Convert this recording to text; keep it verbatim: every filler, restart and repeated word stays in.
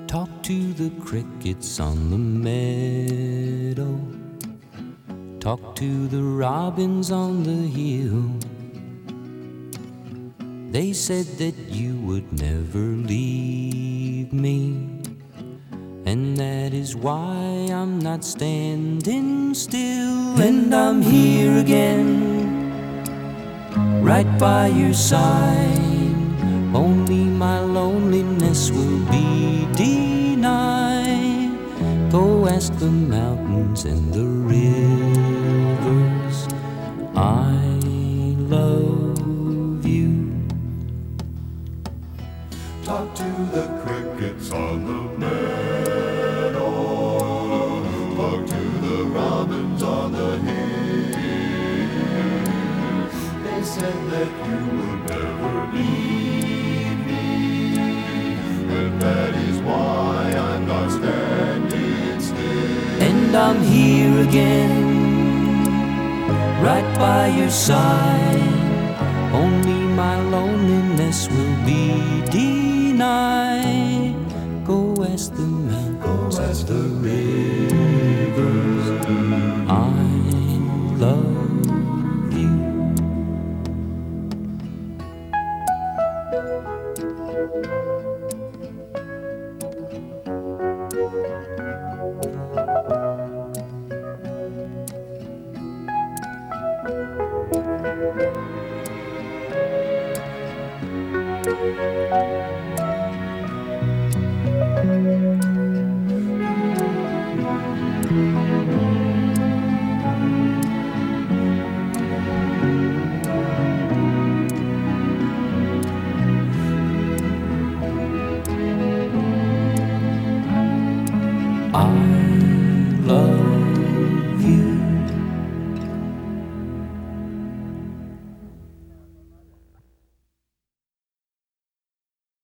Talk to the crickets on the meadow. Talk to the robins on the hill. They said that you would never leave me, and that is why I'm not standing still. And I'm here again, right by your side. Only my loneliness will be denied. Go ask the mountains and the rivers, I love you. Talk to the crickets on the meadow. Talk to the robins on the hill. They said that you would never leave me, and that is why I'm not standing still. And I'm here again, right by your side. Only my loneliness will be denied. Go ask the mountains, Go ask the and the rivers,